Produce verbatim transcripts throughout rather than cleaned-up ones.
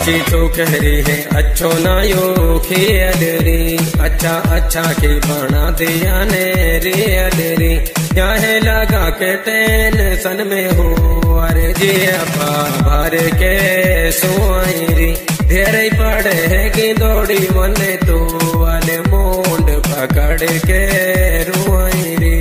अच्छी तो कह रही है अच्छो ना यो खेल रे अच्छा अच्छा के बना दिया ने रेल रे चाहे लगा के टेंशन में हो अरे जी अपा भर के सोई रे धेरे पड़े है कि दौड़ी वने तो वाले मोंड पकड़ के रुआई रे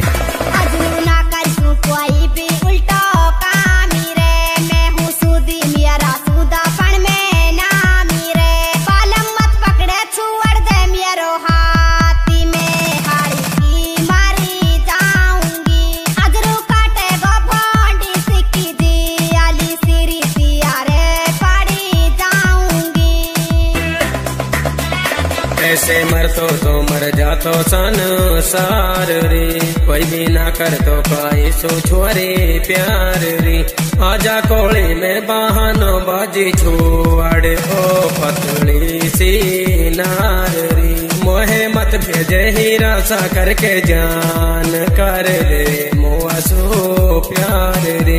ऐसे मर तो तो मर जातो संसार रे कोई भी ना कर तो पाई सो छोरे प्यार रे आजा कोड़ी में बहानो बाजी छोड़ ओ पतली सी नार रे मोहे मत भेजे हीरा सा करके जान कर ले मोआ सो प्यार रे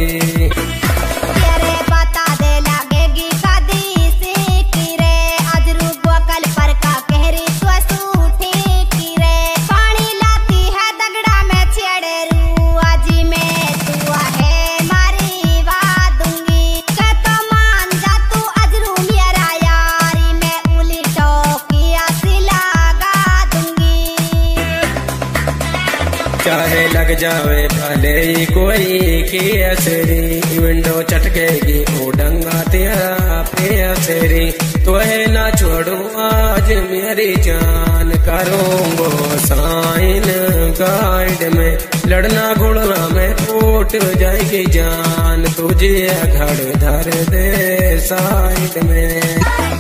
चाहे लग जावे भले ही कोई की असरी विंडो चटकेगी ओ डंगा तेरा प्यासरी तो है ना छोड़ू आज मेरी जान करूँगो साइन गाइड में लड़ना घुड़ना में फूट जाएगी जान तुझे घर धर दे साइड में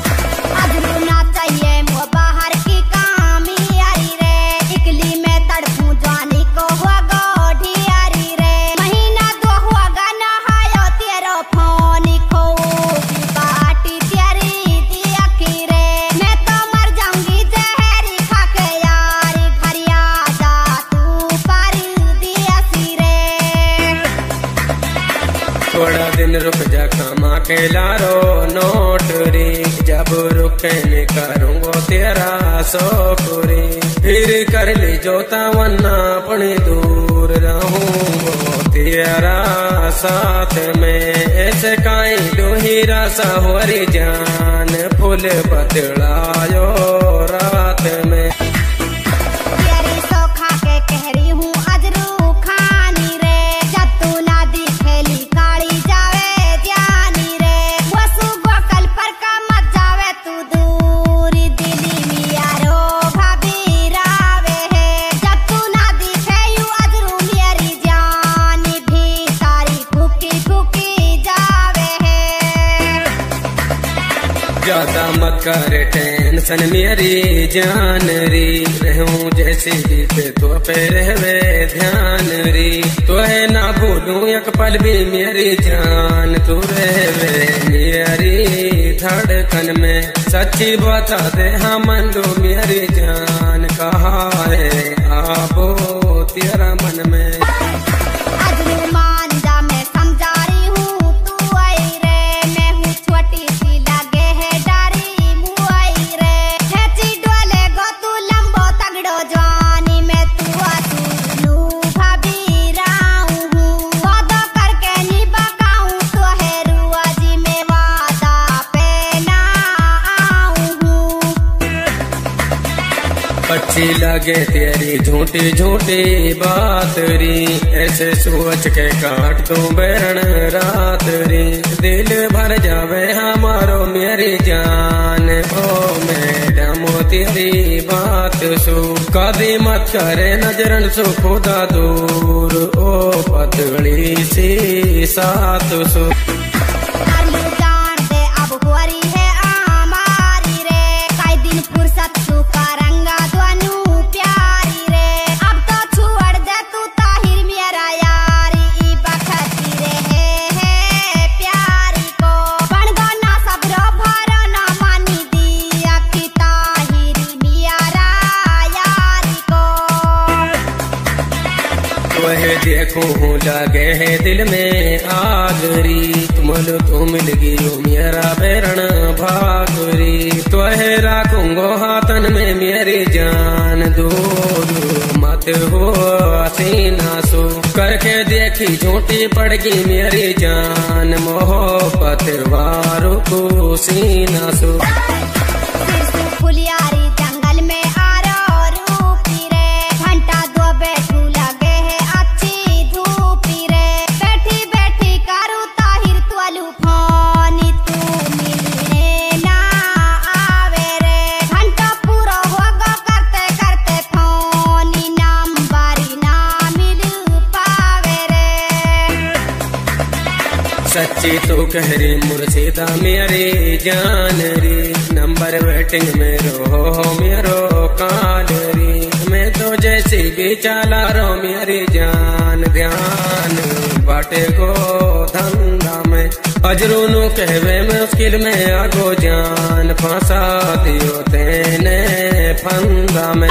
थोड़ा दिन रुक जा कमा के लारो नोट रे जब रुके में करूँगो तेरा सोकुरी फिर कर ली जोता वन्ना अपनी दूर रहूँगो तेरा साथ में ऐसे काई दो हीरा सा होरी जान फूल बदलायो रात में ज्यादा मत कर टेंशन मेरी जान री रहूं जैसे भी पे तो पे रहवे ध्यान री तो है ना भूलूं एक पल भी मेरी जान तू रहवे मेरी धड़कन में सच्ची बता दे हाँ मन लो मेरी जान कहा है आबो तेरा मन में अच्छी लगे तेरी झूठी झूठी बात री ऐसे सोच के काट दूं बैरण रात री दिल भर जावे हमारो मेरी जान ओ मैडम तेरी बात सु कभी मत करे नजरन सु खुदा दूर ओ पतली सी साथ सु देखूं लगे है दिल में आगरी, तुमल तो मिल गयो मेरा बेरण भागरी, तो है राखूंगो हाथन में मेरी जान, दूर मत हो सीना सो, करके देखी झूठी पड़ गई मेरी जान, मोहब्बत वारों को सीना सो। फुलियारी जंगल में आरो रूपी रे, घंटा दो बैठू लगे है अच्छी धूपी रे, बैठी बैठी करू ताहिर तुअलू फोनी, तू मिलने ना आवे रे, घंटा पूरा होगा करते करते फोनी, नंबरी ना मिल पावे रे। सच्ची तू कह रही मुर्शिदा मेरी जान री, नंबर वेटिंग में रो मेरो काल री, मैं तो जैसी भी चला रो मेरी जान, ध्यान बाटे को धंधा में अजरू नु कहवे मुश्किल में आगो जान, फंसा दियो तेने फंदा में।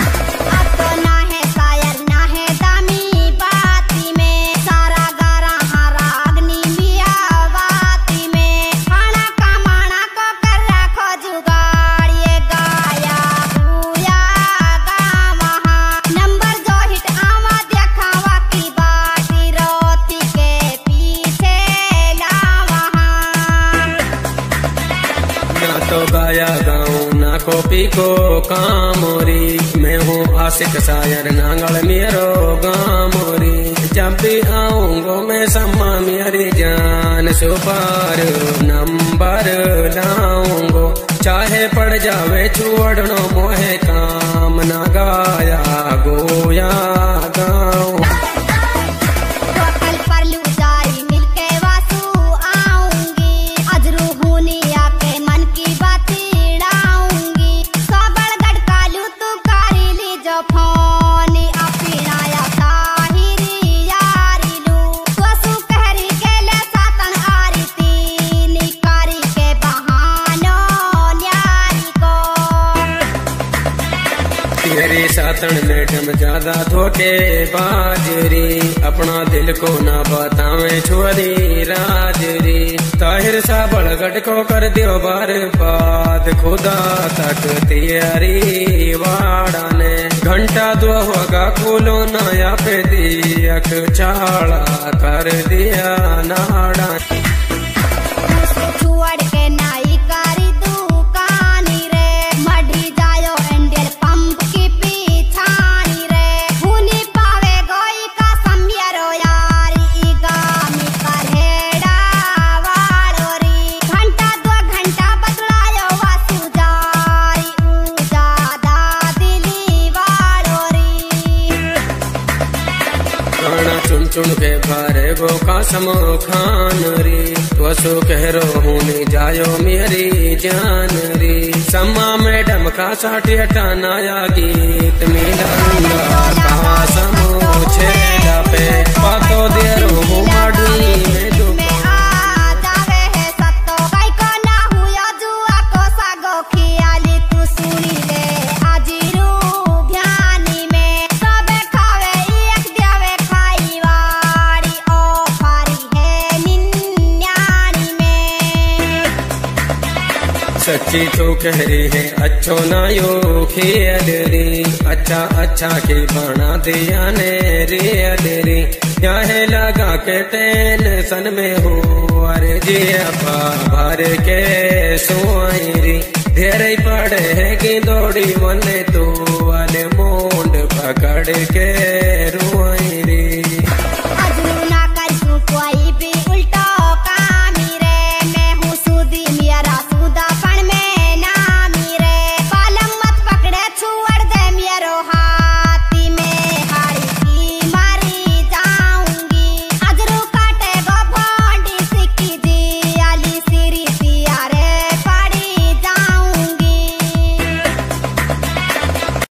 तो गाया गाऊं ना कॉपी को कामोरी, मैं हूँ आशिक शायर नांगल मेरो गामोरी, जब भी आऊंगो मैं सम्मा मेरी जान, सुपार नंबर लाऊंगो, चाहे पड़ जावे छुअड़नो मोहे काम, ना गाया गोया गाऊं। तेरे साथन मैडम ज्यादा धोखे बाजरी, अपना दिल को ना बतावे छोरी राजरी, ताहिर सा बड़गट को कर दियो बार बाद, खुदा तक तैयारी वाड़ा ने, घंटा दो होगा खोलो नया पे दियक चाड़ा कर दिया नाड़ा। चुन चुन के भरे वो कसम खान री, तो सो कह रो हूँ नहीं जायो मेरी जान री, सम्मा मैडम का साठ नया गीत मिलूंगा कसम छेड़ा पे, पातो दे रो हूँ माडी में सच्ची तो कह रही है अच्छो ना यो खेल रे, अच्छा अच्छा के बना दिया ने रेल रे, चाहे लगा के टेंशन में हो, अरे जी अपा भर के सोई रे, धेरे पड़े है कि दौड़ी वने तो वाले मोंड पकड़ के रोई रे।